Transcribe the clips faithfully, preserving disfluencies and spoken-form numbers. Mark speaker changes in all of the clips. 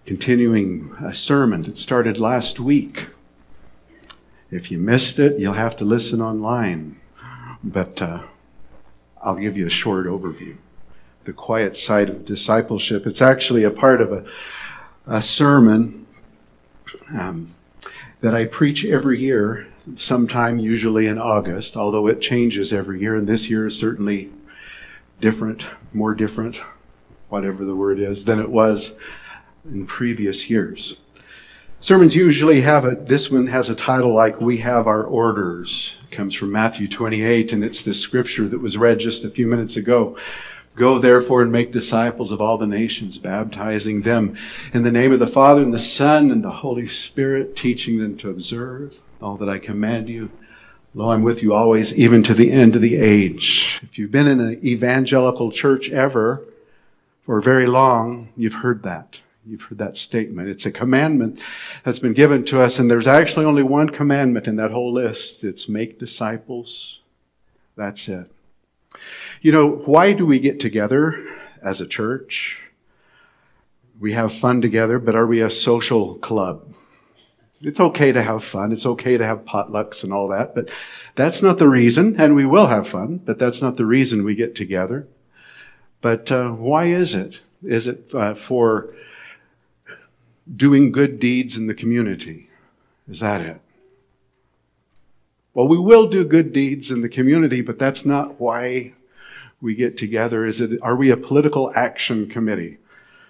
Speaker 1: continuing a sermon that started last week. If you missed it, you'll have to listen online. But uh, I'll give you a short overview. The quiet side of discipleship. It's actually a part of a, a sermon um, that I preach every year, sometime usually in August, although it changes every year. And this year is certainly different, more different, whatever the word is, than it was in previous years. Sermons usually have a, this one has a title like We Have Our Orders. It comes from Matthew twenty-eight, and it's the scripture that was read just a few minutes ago. Go therefore and make disciples of all the nations, baptizing them in the name of the Father and the Son and the Holy Spirit, teaching them to observe all that I command you. Lo, I'm with you always, even to the end of the age. If you've been in an evangelical church ever, for very long, you've heard that. You've heard that statement. It's a commandment that's been given to us, and there's actually only one commandment in that whole list. It's make disciples. That's it. You know, why do we get together as a church? We have fun together, but are we a social club? It's okay to have fun. It's okay to have potlucks and all that, but that's not the reason, and we will have fun, but that's not the reason we get together. But uh, why is it? Is it uh, for doing good deeds in the community? Is that it? Well, we will do good deeds in the community, but that's not why we get together. Is it? Are we a political action committee?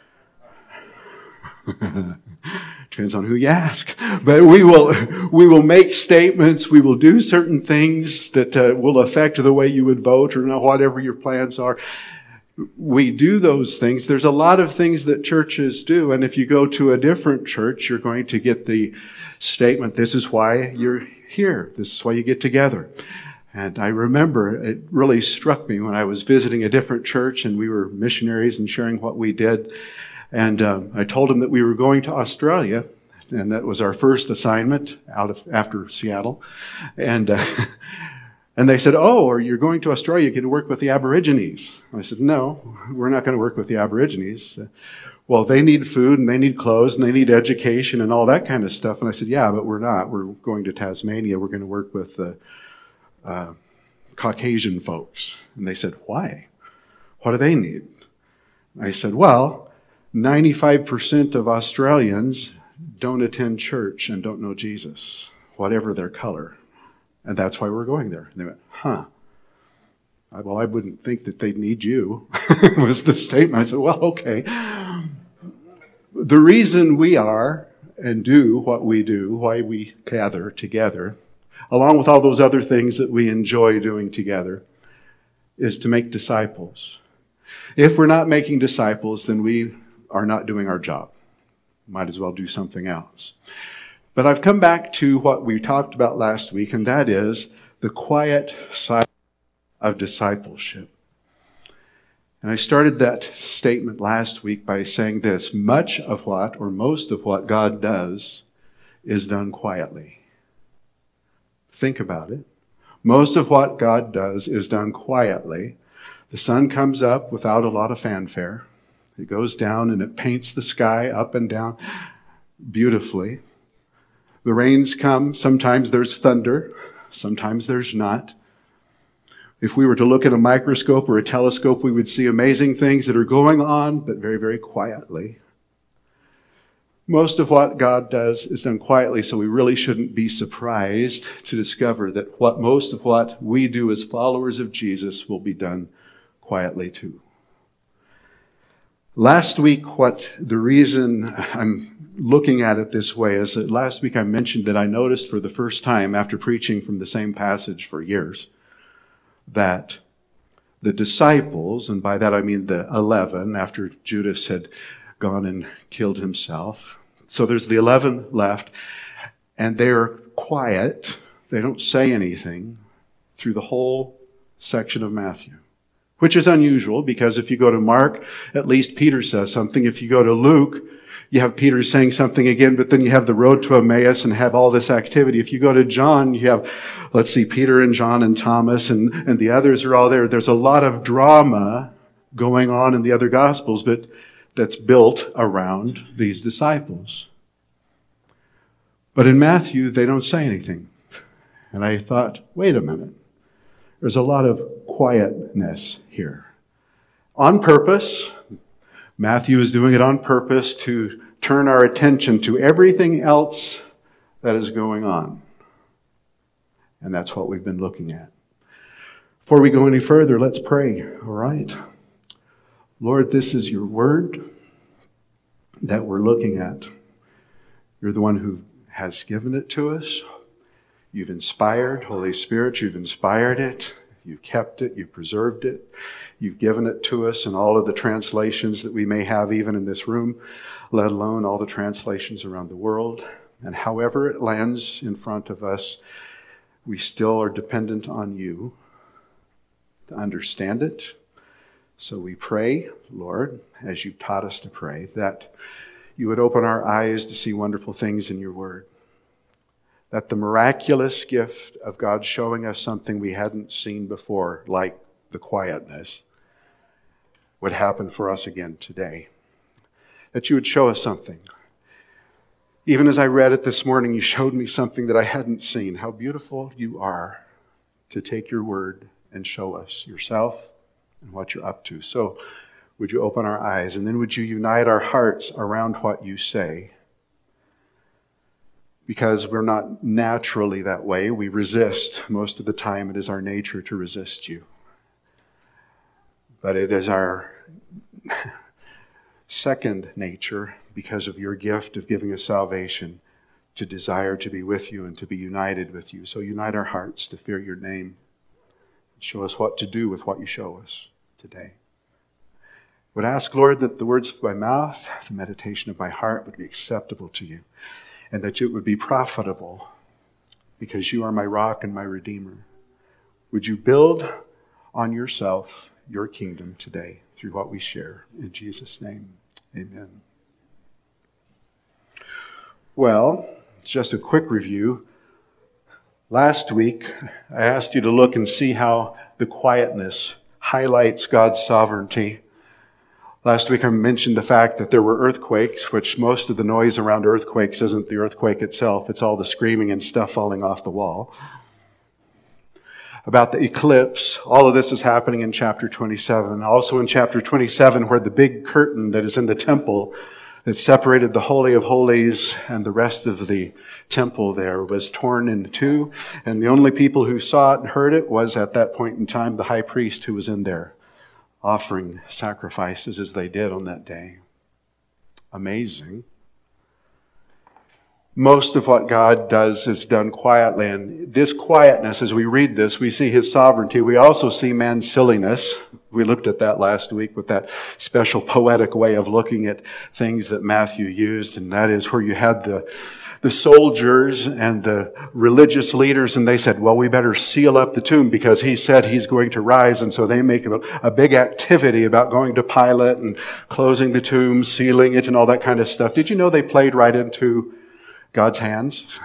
Speaker 1: Depends on who you ask. But we will we will make statements. We will do certain things that uh, will affect the way you would vote or know, whatever your plans are. We do those things. There's a lot of things that churches do. And if you go to a different church, you're going to get the statement, this is why you're here. This is why you get together. And I remember it really struck me when I was visiting a different church and we were missionaries and sharing what we did. And um, I told them that we were going to Australia, and that was our first assignment out of after Seattle. And uh, and they said, "Oh, or you're going to Australia? You can work with the Aborigines." I said, "No, we're not going to work with the Aborigines. Uh, well, they need food and they need clothes and they need education and all that kind of stuff." And I said, "Yeah, but we're not. We're going to Tasmania. We're going to work with the uh, Caucasian folks." And they said, "Why? What do they need?" I said, "Well, ninety-five percent of Australians don't attend church and don't know Jesus, whatever their color. And that's why we're going there." And they went, huh. I, well, I wouldn't think that they'd need you, was the statement. I said, well, okay. The reason we are and do what we do, why we gather together, along with all those other things that we enjoy doing together, is to make disciples. If we're not making disciples, then we are not doing our job. Might as well do something else. But I've come back to what we talked about last week, and that is the quiet side of discipleship. And I started that statement last week by saying this: much of what, or most of what God does is done quietly. Think about it. Most of what God does is done quietly. The sun comes up without a lot of fanfare. It goes down and it paints the sky up and down beautifully. The rains come. Sometimes there's thunder. Sometimes there's not. If we were to look at a microscope or a telescope, we would see amazing things that are going on, but very, very quietly. Most of what God does is done quietly, so we really shouldn't be surprised to discover that what most of what we do as followers of Jesus will be done quietly too. Last week, what the reason I'm looking at it this way is that last week I mentioned that I noticed for the first time after preaching from the same passage for years that the disciples, and by that I mean the eleven after Judas had gone and killed himself. So there's the eleven left, and they're quiet. They don't say anything through the whole section of Matthew. Which is unusual, because if you go to Mark, at least Peter says something. If you go to Luke, you have Peter saying something again, but then you have the road to Emmaus and have all this activity. If you go to John, you have, let's see, Peter and John and Thomas and, and the others are all there. There's a lot of drama going on in the other Gospels, but that's built around these disciples. But in Matthew, they don't say anything. And I thought, wait a minute. There's a lot of quietness here. On purpose, Matthew is doing it on purpose to turn our attention to everything else that is going on. And that's what we've been looking at. Before we go any further, let's pray, all right? Lord, this is your word that we're looking at. You're the one who has given it to us. You've inspired, Holy Spirit, you've inspired it. You've kept it, you've preserved it. You've given it to us in all of the translations that we may have even in this room, let alone all the translations around the world. And however it lands in front of us, we still are dependent on you to understand it. So we pray, Lord, as you've taught us to pray, that you would open our eyes to see wonderful things in your word. That the miraculous gift of God showing us something we hadn't seen before, like the quietness, would happen for us again today. That you would show us something. Even as I read it this morning, you showed me something that I hadn't seen. How beautiful you are to take your word and show us yourself and what you're up to. So would you open our eyes, and then would you unite our hearts around what you say? Because we're not naturally that way. We resist. Most of the time it is our nature to resist you. But it is our second nature, because of your gift of giving us salvation, to desire to be with you and to be united with you. So unite our hearts to fear your name. Show us what to do with what you show us today. I would ask, Lord, that the words of my mouth, the meditation of my heart would be acceptable to you, and that it would be profitable, because you are my rock and my redeemer. Would you build on yourself, your kingdom today, through what we share. In Jesus' name, amen. Well, it's just a quick review. Last week, I asked you to look and see how the quietness highlights God's sovereignty. Last week I mentioned the fact that there were earthquakes, which most of the noise around earthquakes isn't the earthquake itself. It's all the screaming and stuff falling off the wall. About the eclipse, all of this is happening in chapter twenty-seven. Also in chapter twenty-seven, where the big curtain that is in the temple that separated the Holy of Holies and the rest of the temple there was torn in two. And the only people who saw it and heard it was, at that point in time, the high priest who was in there, offering sacrifices as they did on that day. Amazing. Most of what God does is done quietly. And this quietness, as we read this, we see his sovereignty. We also see man's silliness. We looked at that last week with that special poetic way of looking at things that Matthew used. And that is where you had the, the soldiers and the religious leaders, and they said, well, we better seal up the tomb because he said he's going to rise. And so they make a, a big activity about going to Pilate and closing the tomb, sealing it, and all that kind of stuff. Did you know they played right into God's hands?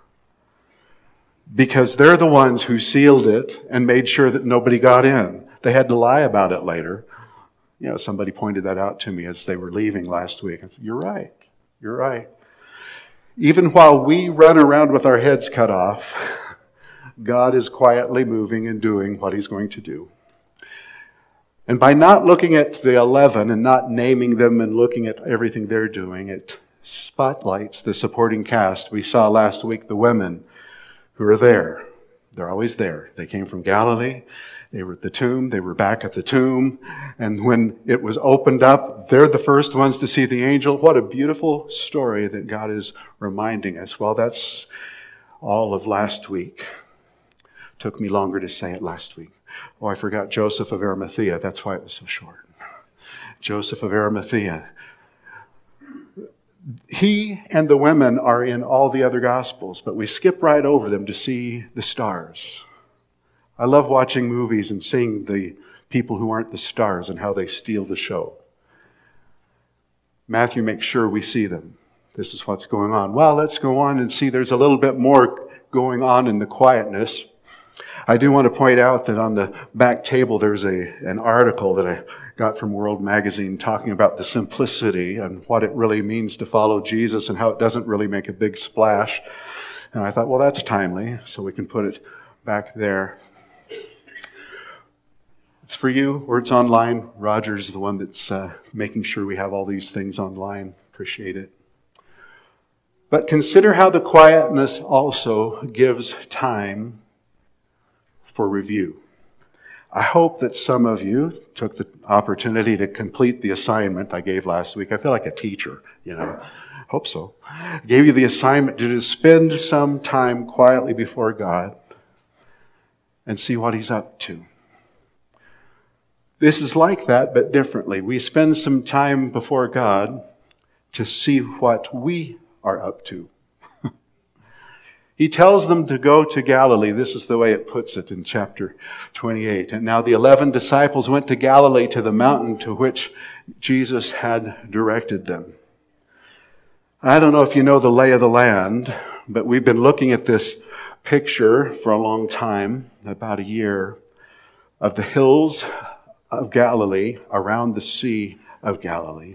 Speaker 1: Because they're the ones who sealed it and made sure that nobody got in. They had to lie about it later. You know, somebody pointed that out to me as they were leaving last week. I said, you're right. You're right. Even while we run around with our heads cut off, God is quietly moving and doing what he's going to do. And by not looking at the eleven and not naming them and looking at everything they're doing, it spotlights the supporting cast. We saw last week the women who are there. They're always there. They came from Galilee. They were at the tomb. They were back at the tomb. And when it was opened up, they're the first ones to see the angel. What a beautiful story that God is reminding us. Well, that's all of last week. Took me longer to say it last week. Oh, I forgot Joseph of Arimathea. That's why it was so short. Joseph of Arimathea. He and the women are in all the other Gospels, but we skip right over them to see the stars. I love watching movies and seeing the people who aren't the stars and how they steal the show. Matthew makes sure we see them. This is what's going on. Well, let's go on and see there's a little bit more going on in the quietness. I do want to point out that on the back table there's a an article that I got from World Magazine talking about the simplicity and what it really means to follow Jesus and how it doesn't really make a big splash. And I thought, well, that's timely, so we can put it back there. It's for you, or it's online. Roger's the one that's uh, making sure we have all these things online. Appreciate it. But consider how the quietness also gives time for review. I hope that some of you took the opportunity to complete the assignment I gave last week. I feel like a teacher, you know. Hope so. I gave you the assignment to spend some time quietly before God and see what He's up to. This is like that, but differently. We spend some time before God to see what we are up to. He tells them to go to Galilee. This is the way it puts it in chapter twenty-eight. And now the eleven disciples went to Galilee, to the mountain to which Jesus had directed them. I don't know if you know the lay of the land, but we've been looking at this picture for a long time, about a year, of the hills of Galilee around the Sea of Galilee.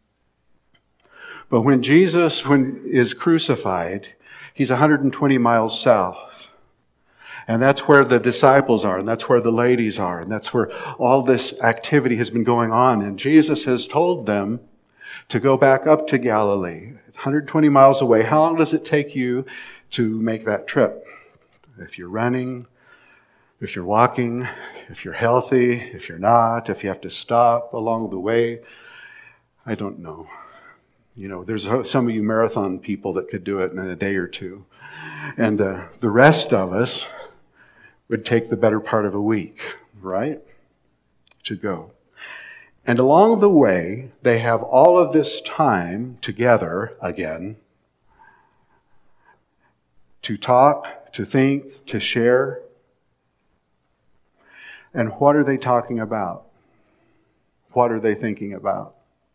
Speaker 1: But when Jesus when is crucified, He's one hundred twenty miles south. And that's where the disciples are, and that's where the ladies are, and that's where all this activity has been going on. And Jesus has told them to go back up to Galilee, one hundred twenty miles away. How long does it take you to make that trip? If you're running, if you're walking, if you're healthy, if you're not, if you have to stop along the way, I don't know. You know, there's some of you marathon people that could do it in a day or two. And uh, the rest of us would take the better part of a week, right, to go. And along the way, they have all of this time together again to talk, to think, to share. And what are they talking about? What are they thinking about?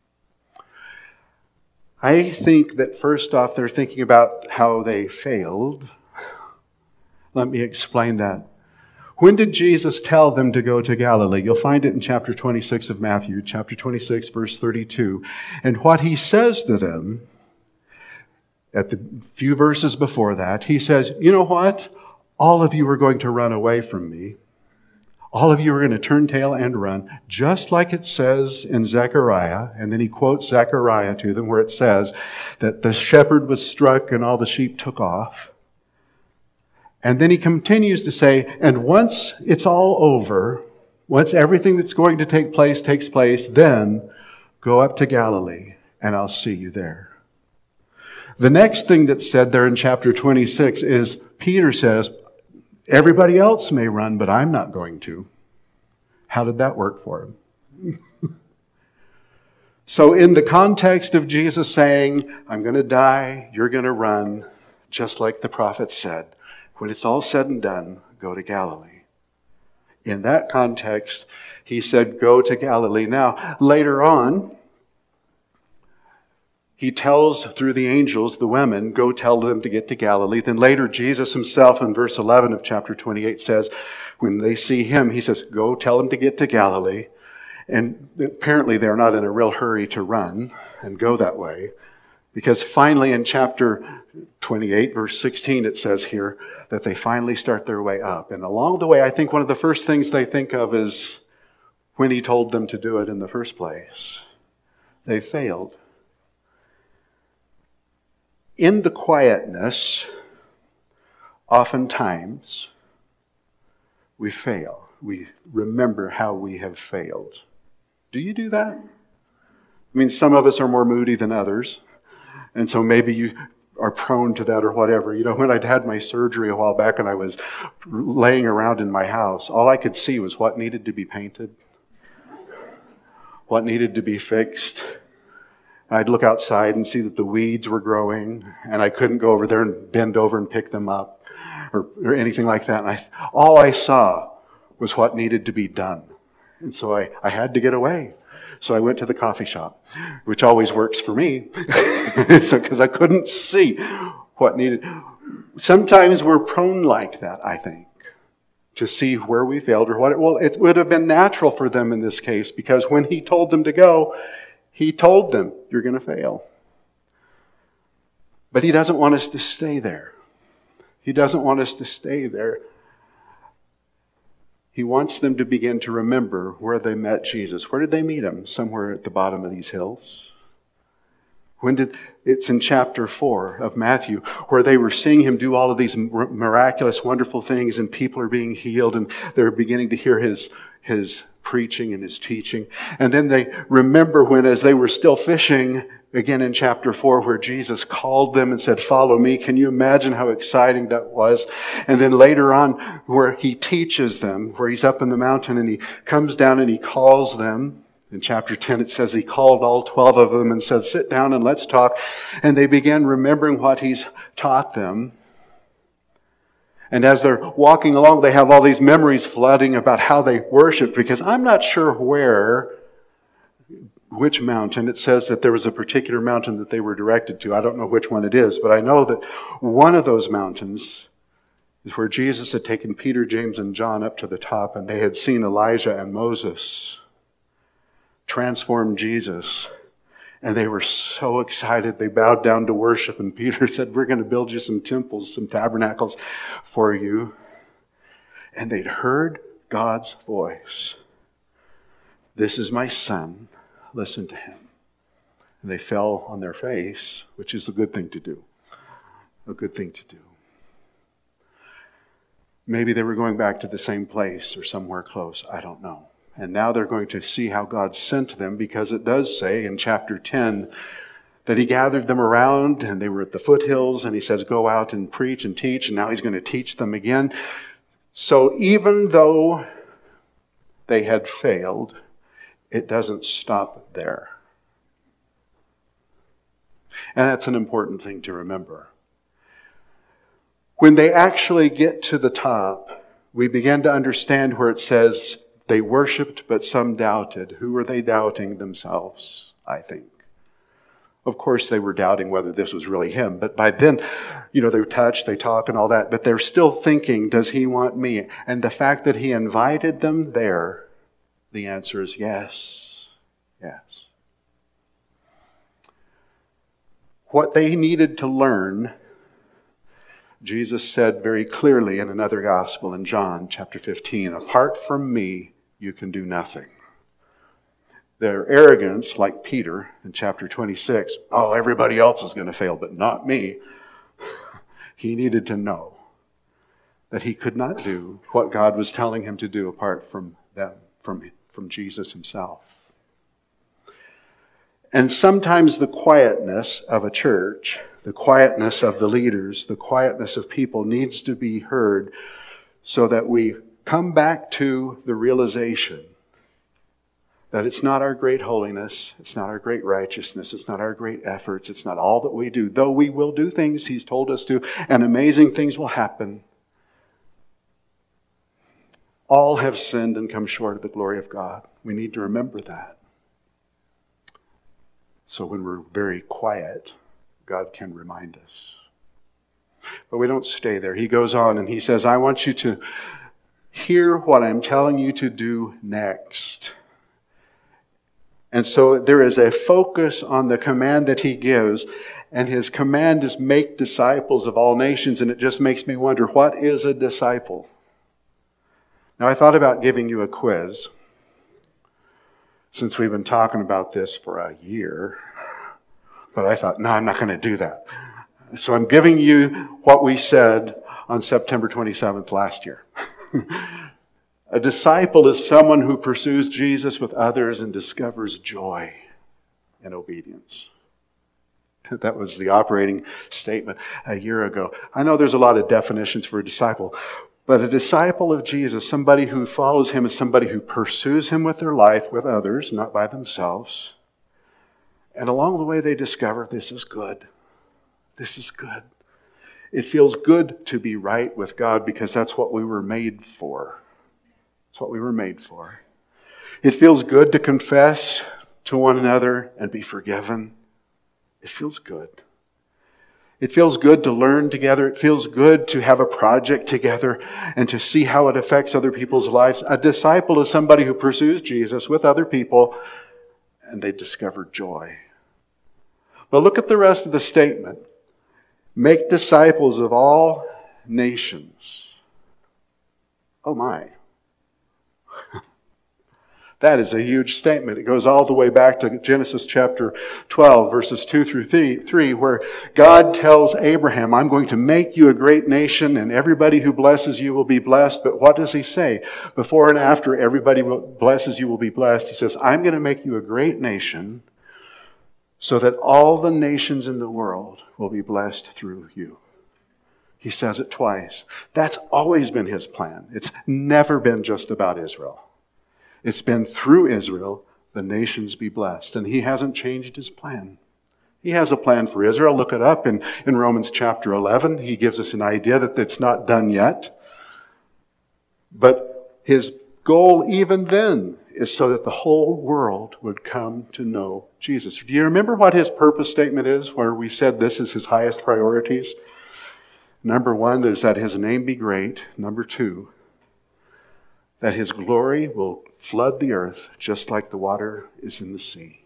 Speaker 1: I think that first off, they're thinking about how they failed. Let me explain that. When did Jesus tell them to go to Galilee? You'll find it in chapter twenty-six of Matthew, chapter twenty-six, verse thirty-two. And what He says to them, at the few verses before that, He says, you know what? All of you are going to run away from me. All of you are going to turn tail and run, just like it says in Zechariah. And then He quotes Zechariah to them, where it says that the shepherd was struck and all the sheep took off. And then He continues to say, and once it's all over, once everything that's going to take place takes place, then go up to Galilee and I'll see you there. The next thing that's said there in chapter twenty-six is Peter says, everybody else may run, but I'm not going to. How did that work for him? So in the context of Jesus saying, I'm going to die, you're going to run, just like the prophet said, when it's all said and done, go to Galilee. In that context, He said, go to Galilee. Now, later on, He tells through the angels, the women, go tell them to get to Galilee. Then later, Jesus Himself in verse eleven of chapter twenty-eight says, when they see Him, He says, go tell them to get to Galilee. And apparently they're not in a real hurry to run and go that way. Because finally in chapter twenty-eight, verse sixteen, it says here that they finally start their way up. And along the way, I think one of the first things they think of is when He told them to do it in the first place. They failed. In the quietness, oftentimes, we fail. We remember how we have failed. Do you do that? I mean, some of us are more moody than others, and so maybe you are prone to that or whatever. You know, when I'd had my surgery a while back and I was laying around in my house, all I could see was what needed to be painted, what needed to be fixed. I'd look outside and see that the weeds were growing, and I couldn't go over there and bend over and pick them up or, or anything like that. And I, all I saw was what needed to be done. And so I, I had to get away. So I went to the coffee shop, which always works for me, so, because I couldn't see what needed. Sometimes we're prone like that, I think. to see where we failed or what. Well, it would have been natural for them in this case, because when he told them to go, he told them, you're going to fail. But he doesn't want us to stay there. He doesn't want us to stay there. He wants them to begin to remember where they met Jesus. Where did they meet him? Somewhere at the bottom of these hills. When did, it's in chapter four of Matthew, where they were seeing him do all of these miraculous, wonderful things, and people are being healed, and they're beginning to hear his, his preaching and his teaching. And then they remember when, as they were still fishing, again in chapter four, where Jesus called them and said, follow me. Can you imagine how exciting that was? And then later on, where he teaches them, where he's up in the mountain and he comes down and he calls them. In chapter ten, it says he called all twelve of them and said, sit down and let's talk. And they began remembering what he's taught them. And as they're walking along, they have all these memories flooding about how they worshiped, because I'm not sure where, which mountain. It says that there was a particular mountain that they were directed to. I don't know which one it is, but I know that one of those mountains is where Jesus had taken Peter, James, and John up to the top, and they had seen Elijah and Moses transform Jesus. And they were so excited. They bowed down to worship. And Peter said, we're going to build you some temples, some tabernacles for you. And they'd heard God's voice. This is my son. Listen to him. And they fell on their face, which is a good thing to do. A good thing to do. Maybe they were going back to the same place or somewhere close. I don't know. And now they're going to see how God sent them, because it does say in chapter ten that he gathered them around and they were at the foothills, and he says, go out and preach and teach, and now he's going to teach them again. So even though they had failed, it doesn't stop there. And that's an important thing to remember. When they actually get to the top, we begin to understand where it says, they worshipped, but some doubted. Who were they doubting? Themselves, I think. Of course, they were doubting whether this was really him. But by then, you know, they touch, they talk and all that. But they're still thinking, does he want me? And the fact that he invited them there, the answer is yes. Yes. What they needed to learn, Jesus said very clearly in another gospel in John chapter fifteen, apart from me, you can do nothing. Their arrogance, like Peter in chapter twenty-six, oh, everybody else is going to fail, but not me. He needed to know that he could not do what God was telling him to do apart from them, from, from Jesus himself. And sometimes the quietness of a church, the quietness of the leaders, the quietness of people needs to be heard so that we come back to the realization that it's not our great holiness, it's not our great righteousness, it's not our great efforts, it's not all that we do. Though we will do things he's told us to, and amazing things will happen. All have sinned and come short of the glory of God. We need to remember that. So when we're very quiet, God can remind us. But we don't stay there. He goes on and he says, I want you to hear what I'm telling you to do next. And so there is a focus on the command that he gives, and his command is make disciples of all nations, and it just makes me wonder, what is a disciple? Now, I thought about giving you a quiz, since we've been talking about this for a year, but I thought, no, I'm not going to do that. So I'm giving you what we said on September twenty-seventh last year. A disciple is someone who pursues Jesus with others and discovers joy in obedience. That was the operating statement a year ago. I know there's a lot of definitions for a disciple, but a disciple of Jesus, somebody who follows him, is somebody who pursues him with their life, with others, not by themselves. And along the way they discover this is good. This is good. It feels good to be right with God because that's what we were made for. It's what we were made for. It feels good to confess to one another and be forgiven. It feels good. It feels good to learn together. It feels good to have a project together and to see how it affects other people's lives. A disciple is somebody who pursues Jesus with other people and they discover joy. But look at the rest of the statement. Make disciples of all nations. Oh my. That is a huge statement. It goes all the way back to Genesis chapter twelve, verses two through three, where God tells Abraham, I'm going to make you a great nation, and everybody who blesses you will be blessed. But what does he say? Before and after everybody who blesses you will be blessed, he says, I'm going to make you a great nation so that all the nations in the world will be blessed through you. He says it twice. That's always been his plan. It's never been just about Israel. It's been through Israel, the nations be blessed. And he hasn't changed his plan. He has a plan for Israel. Look it up in, in Romans chapter eleven. He gives us an idea that it's not done yet. But his goal even then is so that the whole world would come to know Jesus. Do you remember what his purpose statement is, where we said this is his highest priorities? Number one is that his name be great. Number two, that his glory will flood the earth just like the water is in the sea.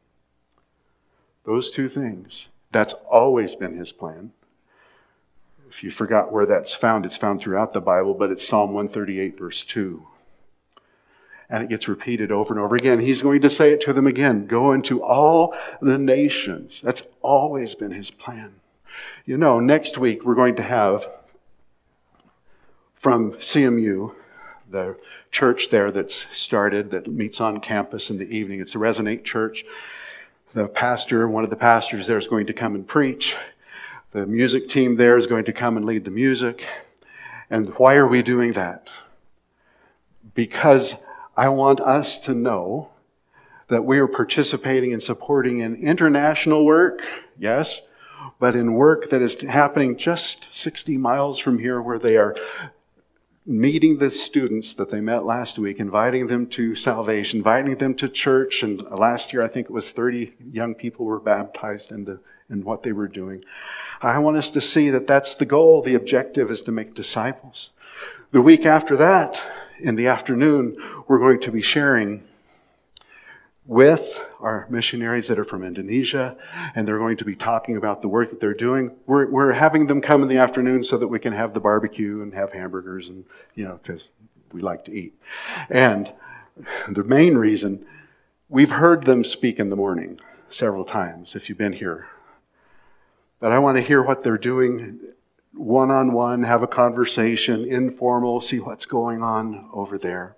Speaker 1: Those two things, that's always been his plan. If you forgot where that's found, it's found throughout the Bible, but it's Psalm one thirty-eight, verse two. And it gets repeated over and over again. He's going to say it to them again. Go into all the nations. That's always been his plan. You know, next week we're going to have from C M U, the church there that's started, that meets on campus in the evening. It's a Resonate Church. The pastor, one of the pastors there is going to come and preach. The music team there is going to come and lead the music. And why are we doing that? Because I want us to know that we are participating and supporting in international work, yes, but in work that is happening just sixty miles from here, where they are meeting the students that they met last week, inviting them to salvation, inviting them to church. And last year, I think it was thirty young people were baptized in, the, in what they were doing. I want us to see that that's the goal. The objective is to make disciples. The week after that, in the afternoon, we're going to be sharing with our missionaries that are from Indonesia, and they're going to be talking about the work that they're doing. We're, we're having them come in the afternoon so that we can have the barbecue and have hamburgers, and, you know, because we like to eat. And the main reason, we've heard them speak in the morning several times, if you've been here. But I want to hear what they're doing one-on-one, have a conversation, informal, see what's going on over there.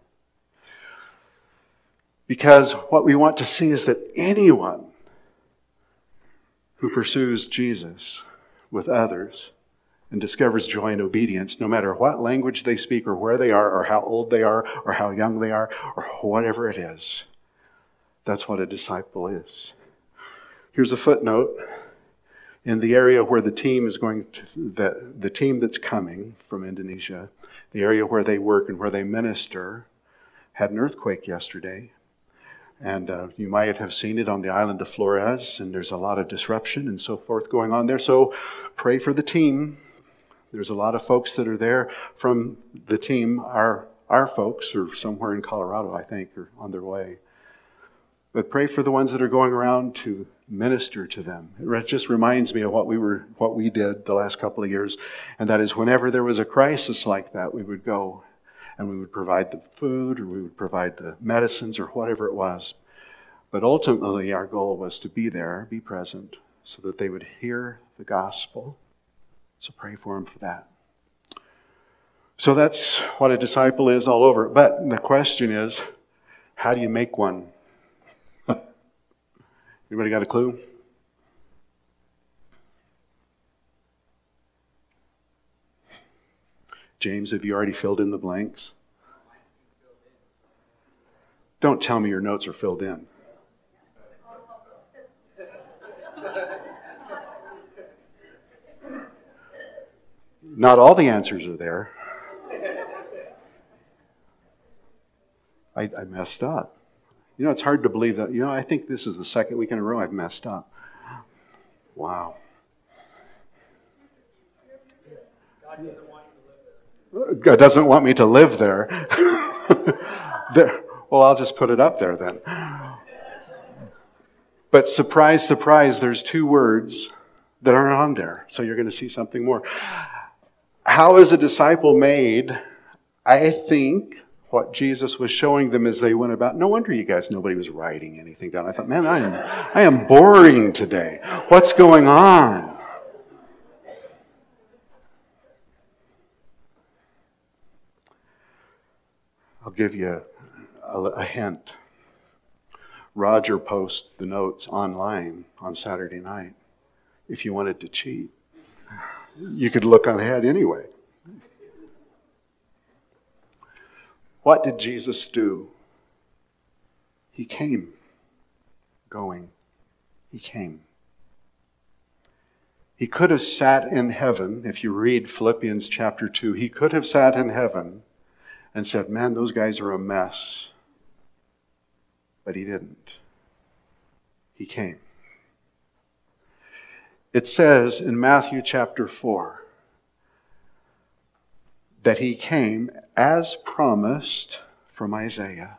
Speaker 1: Because what we want to see is that anyone who pursues Jesus with others and discovers joy and obedience, no matter what language they speak or where they are or how old they are or how young they are or whatever it is, that's what a disciple is. Here's a footnote. In the area where the team is going to, the, the team that's coming from Indonesia, the area where they work and where they minister, had an earthquake yesterday. And uh, you might have seen it on the island of Flores, and there's a lot of disruption and so forth going on there. So pray for the team. There's a lot of folks that are there from the team. Our, our folks are somewhere in Colorado, I think, or on their way. But pray for the ones that are going around to minister to them. It just reminds me of what we were, what we did the last couple of years. And that is, whenever there was a crisis like that, we would go and we would provide the food, or we would provide the medicines, or whatever it was. But ultimately, our goal was to be there, be present, so that they would hear the gospel. So pray for them for that. So that's what a disciple is all over. But the question is, how do you make one? Anybody got a clue? James, have you already filled in the blanks? Don't tell me your notes are filled in. Not all the answers are there. I, I messed up. You know, it's hard to believe that. You know, I think this is the second week in a row I've messed up. Wow. God doesn't want me to live there. there. Well, I'll just put it up there then. But surprise, surprise, there's two words that aren't on there. So you're going to see something more. How is a disciple made? I think what Jesus was showing them as they went about. No wonder you guys, nobody was writing anything down. I thought, man, I am, I am boring today. What's going on? I'll give you a, a hint. Roger posts the notes online on Saturday night. If you wanted to cheat, you could look ahead anyway. What did Jesus do? He came. Going. He came. He could have sat in heaven. If you read Philippians chapter two, he could have sat in heaven and said, man, those guys are a mess. But he didn't. He came. It says in Matthew chapter four that he came as promised from Isaiah,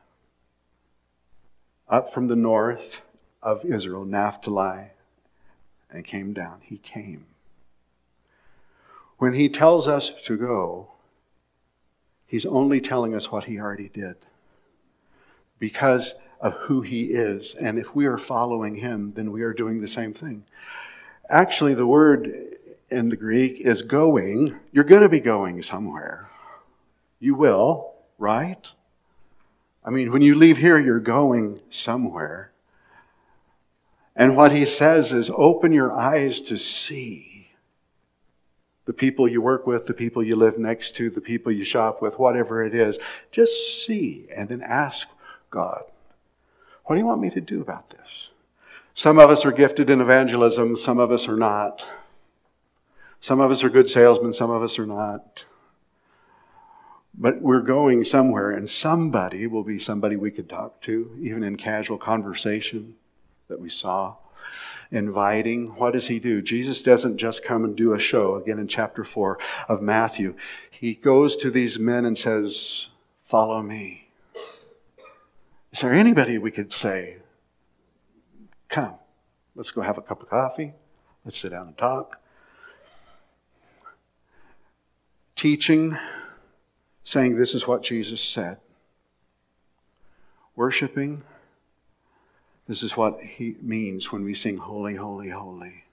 Speaker 1: up from the north of Israel, Naphtali, and came down. He came. When he tells us to go, he's only telling us what he already did because of who he is. And if we are following him, then we are doing the same thing. Actually, the word in the Greek is going. You're going to be going somewhere. You will, right? I mean, when you leave here, you're going somewhere. And what he says is open your eyes to see the people you work with, the people you live next to, the people you shop with, whatever it is. Just see and then ask God, what do you want me to do about this? Some of us are gifted in evangelism, some of us are not. Some of us are good salesmen, some of us are not. But we're going somewhere, and somebody will be somebody we could talk to, even in casual conversation that we saw. Inviting, what does he do? Jesus doesn't just come and do a show, again in chapter four of Matthew. He goes to these men and says, follow me. Is there anybody we could say, come, let's go have a cup of coffee. Let's sit down and talk. Teaching, saying this is what Jesus said. Worshiping, this is what he means when we sing holy, holy, holy.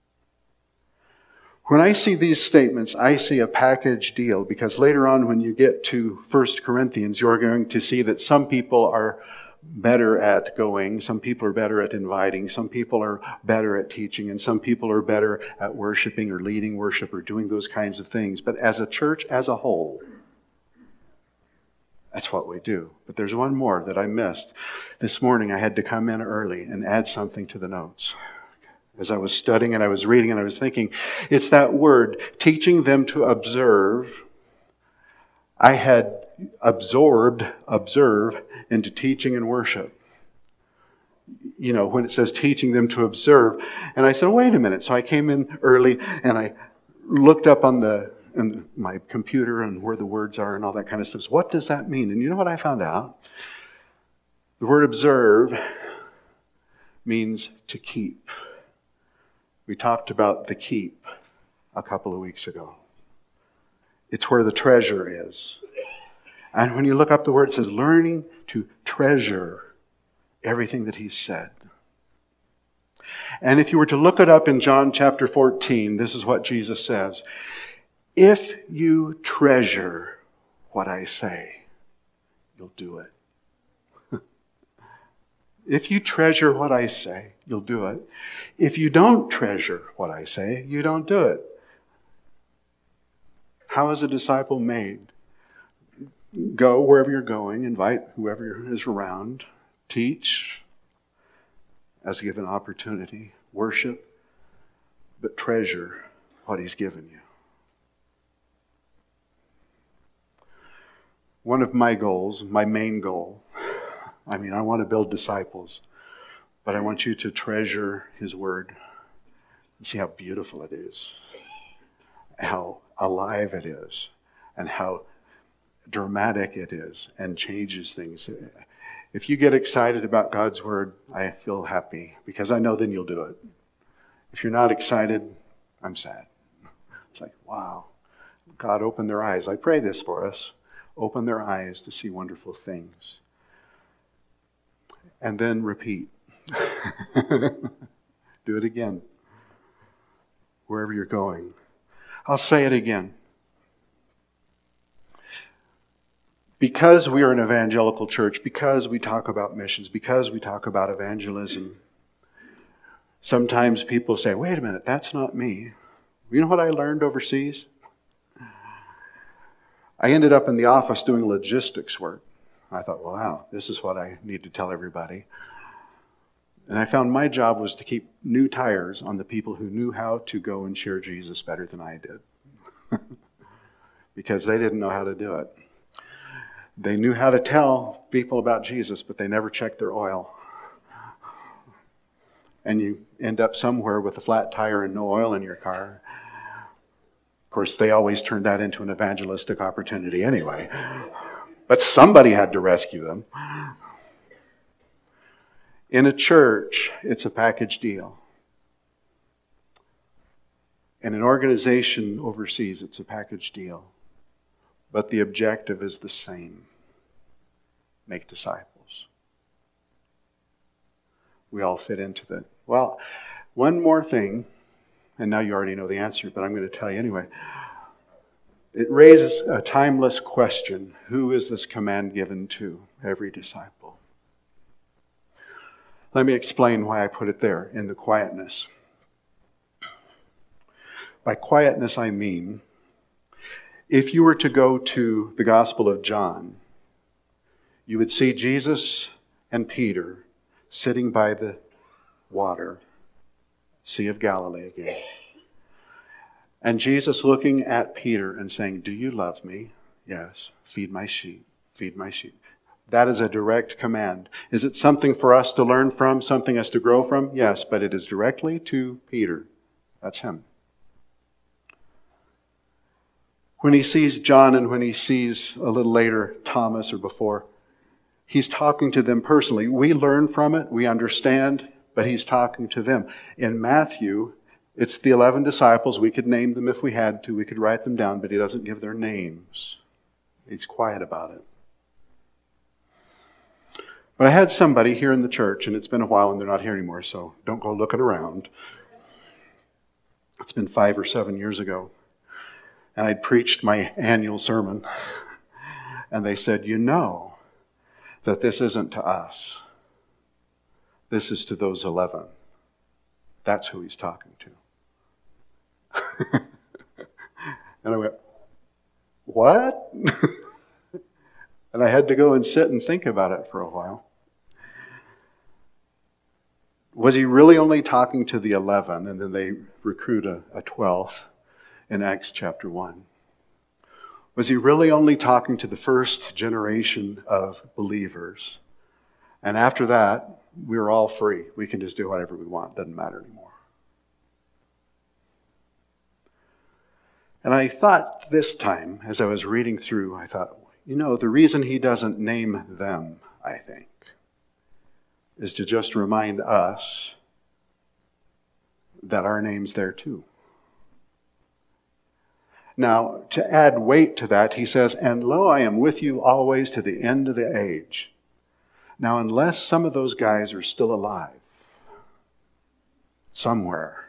Speaker 1: When I see these statements, I see a package deal, because later on when you get to First Corinthians, you're going to see that some people are better at going, some people are better at inviting, some people are better at teaching, and some people are better at worshiping or leading worship or doing those kinds of things. But as a church as a whole, that's what we do. But there's one more that I missed. This morning I had to come in early and add something to the notes. As I was studying and I was reading and I was thinking, it's that word, teaching them to observe. I had absorbed, observe, into teaching and worship. You know, when it says teaching them to observe. And I said, wait a minute. So I came in early and I looked up on the in my computer and where the words are and all that kind of stuff. So what does that mean? And you know what I found out? The word observe means to keep. We talked about the keep a couple of weeks ago. It's where the treasure is. And when you look up the word, it says learning to treasure everything that he said. And if you were to look it up in John chapter fourteen, this is what Jesus says. If you treasure what I say, you'll do it. If you treasure what I say, you'll do it. If you don't treasure what I say, you don't do it. How is a disciple made? Go wherever you're going, invite whoever is around, teach as given opportunity, worship, but treasure what he's given you. One of my goals, my main goal, I mean, I want to build disciples, but I want you to treasure his word and see how beautiful it is, how alive it is and how dramatic it is and changes things. If you get excited about God's word, I feel happy because I know then you'll do it. If you're not excited, I'm sad. It's like, wow, God opened their eyes. I pray this for us. Open their eyes to see wonderful things. And then repeat. Do it again. Wherever you're going. I'll say it again. Because we are an evangelical church, because we talk about missions, because we talk about evangelism, sometimes people say, wait a minute, that's not me. You know what I learned overseas? I ended up in the office doing logistics work. I thought, wow, this is what I need to tell everybody. And I found my job was to keep new tires on the people who knew how to go and share Jesus better than I did. Because they didn't know how to do it. They knew how to tell people about Jesus, but they never checked their oil. And you end up somewhere with a flat tire and no oil in your car. Of course, they always turned that into an evangelistic opportunity anyway. But somebody had to rescue them. In a church, it's a package deal. In an organization overseas, it's a package deal. But the objective is the same. Make disciples. We all fit into that. Well, one more thing, and now you already know the answer, but I'm going to tell you anyway. It raises a timeless question. Who is this command given to? Every disciple. Let me explain why I put it there in the quietness. By quietness, I mean, if you were to go to the Gospel of John, you would see Jesus and Peter sitting by the water, Sea of Galilee again. And Jesus looking at Peter and saying, do you love me? Yes. Feed my sheep. Feed my sheep. That is a direct command. Is it something for us to learn from, something us to grow from? Yes, but it is directly to Peter. That's him. When he sees John and when he sees a little later Thomas or before, he's talking to them personally. We learn from it, we understand, but he's talking to them. In Matthew, it's the eleven disciples. We could name them if we had to. We could write them down, but he doesn't give their names. He's quiet about it. But I had somebody here in the church, and it's been a while and they're not here anymore, so don't go looking around. It's been five or seven years ago. And I'd preached my annual sermon. And they said, you know that this isn't to us. This is to those eleven. That's who he's talking to. And I went, what? And I had to go and sit and think about it for a while. Was he really only talking to the eleven and then they recruit a, a twelfth in Acts chapter one? Was he really only talking to the first generation of believers? And after that, we were all free. We can just do whatever we want. Doesn't matter anymore. And I thought this time, as I was reading through, I thought, you know, the reason he doesn't name them, I think, is to just remind us that our name's there too. Now, to add weight to that, he says, and lo, I am with you always to the end of the age. Now, unless some of those guys are still alive, somewhere,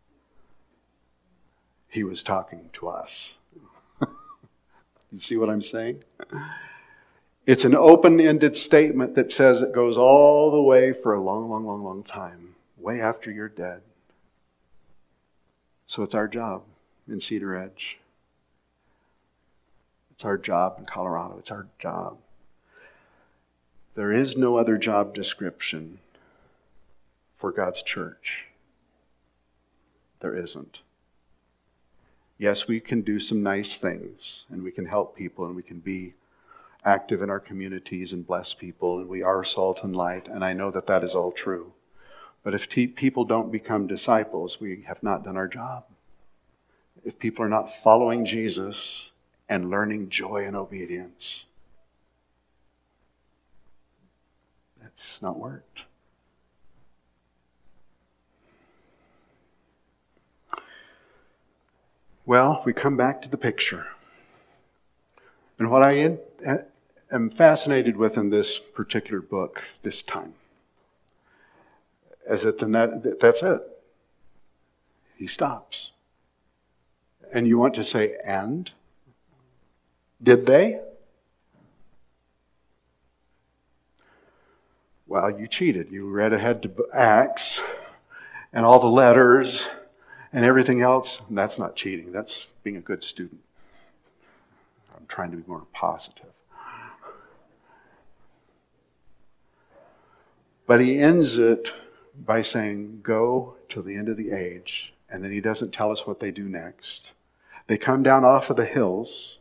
Speaker 1: he was talking to us. You see what I'm saying? It's an open-ended statement that says it goes all the way for a long, long, long, long time, way after you're dead. So it's our job in Cedar Edge. It's our job in Colorado. It's our job. There is no other job description for God's church. There isn't. Yes, we can do some nice things, and we can help people, and we can be active in our communities and bless people, and we are salt and light, and I know that that is all true. But if te- people don't become disciples, we have not done our job. if people are not following Jesus and learning joy and obedience. That's not worked. Well, we come back to the picture. And what I am fascinated with in this particular book this time is that the, that's it. He stops. And you want to say, and? Did they? Well, you cheated. You read ahead to Acts and all the letters and everything else. And that's not cheating. That's being a good student. I'm trying to be more positive. But he ends it by saying, go till the end of the age. And then he doesn't tell us what they do next. They come down off of the hills.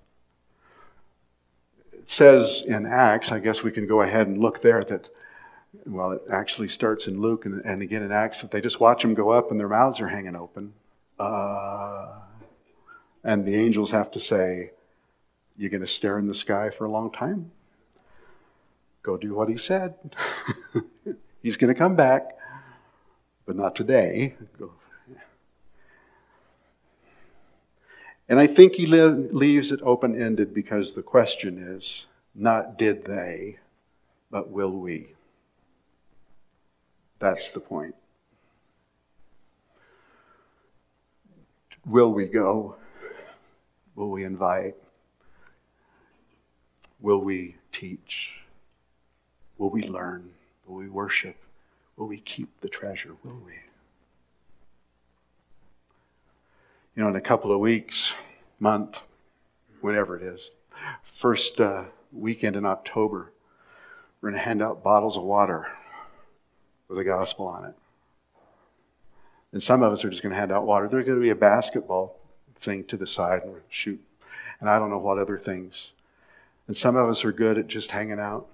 Speaker 1: It says in Acts, I guess we can go ahead and look there, that, well, it actually starts in Luke and, and again in Acts, that they just watch them go up and their mouths are hanging open. Uh, and the angels have to say, you're going to stare in the sky for a long time? Go do what he said. He's going to come back, but not today. Go. And I think he li- leaves it open-ended because the question is not did they, but will we? That's the point. Will we go? Will we invite? Will we teach? Will we learn? Will we worship? Will we keep the treasure? Will we? You know, in a couple of weeks, month, whatever it is, first uh, weekend in October, we're going to hand out bottles of water with the gospel on it. And some of us are just going to hand out water. There's going to be a basketball thing to the side and shoot. And I don't know what other things. And some of us are good at just hanging out.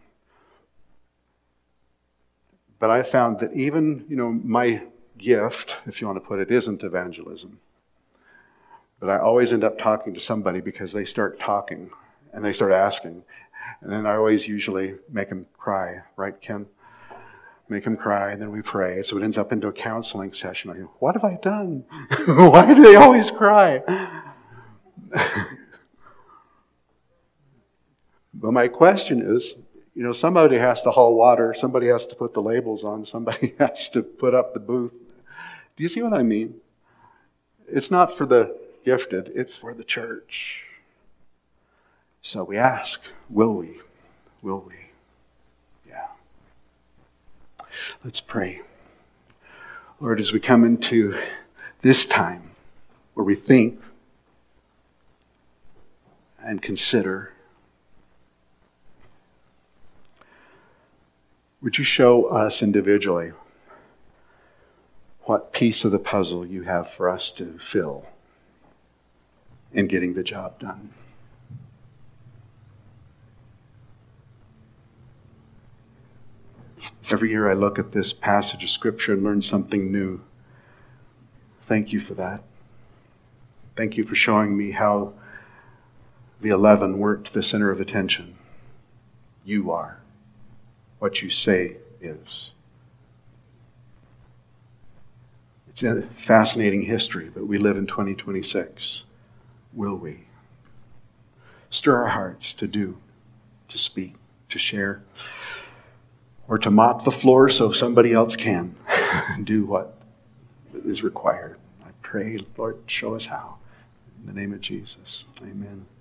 Speaker 1: But I found that even, you know, my gift, if you want to put it, isn't evangelism. But I always end up talking to somebody because they start talking and they start asking. And then I always usually make them cry, right, Ken? Make them cry, and then we pray. So it ends up into a counseling session. I go, what have I done? Why do they always cry? But my question is, you know, somebody has to haul water, somebody has to put the labels on, somebody has to put up the booth. Do you see what I mean? It's not for the gifted, it's for the church. So we ask, will we? Will we? Yeah. Let's pray. Lord, as we come into this time where we think and consider, would you show us individually what piece of the puzzle you have for us to fill in getting the job done? Every year I look at this passage of Scripture and learn something new. Thank you for that. Thank you for showing me how the eleven weren't the center of attention. You are. What you say is. It's a fascinating history, but we live in twenty twenty-six. Will we? Stir our hearts to do, to speak, to share, or to mop the floor so somebody else can do what is required. I pray, Lord, show us how. In the name of Jesus, amen.